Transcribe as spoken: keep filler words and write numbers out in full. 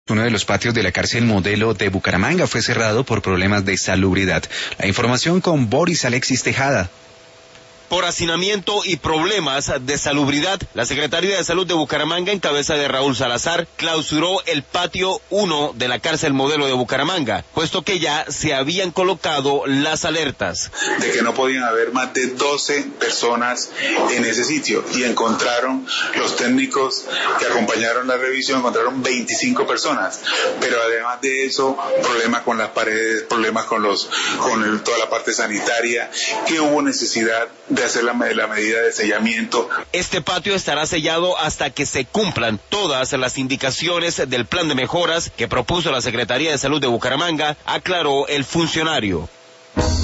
Uno de los patios de la cárcel modelo de Bucaramanga fue cerrado por problemas de salubridad. La información con Boris Alexis Tejada. Por hacinamiento y problemas de salubridad, la Secretaría de Salud de Bucaramanga, en cabeza de Raúl Salazar, clausuró el patio uno de la cárcel modelo de Bucaramanga, puesto que ya se habían colocado las alertas. De que no podían haber más de doce personas en ese sitio, y encontraron, los técnicos que acompañaron la revisión, encontraron veinticinco personas, pero además de eso, problemas con las paredes, problemas con los, con el, toda la parte sanitaria, que hubo necesidad de hacer la, la medida de sellamiento. Este patio estará sellado hasta que se cumplan todas las indicaciones del plan de mejoras que propuso la Secretaría de Salud de Bucaramanga, aclaró el funcionario.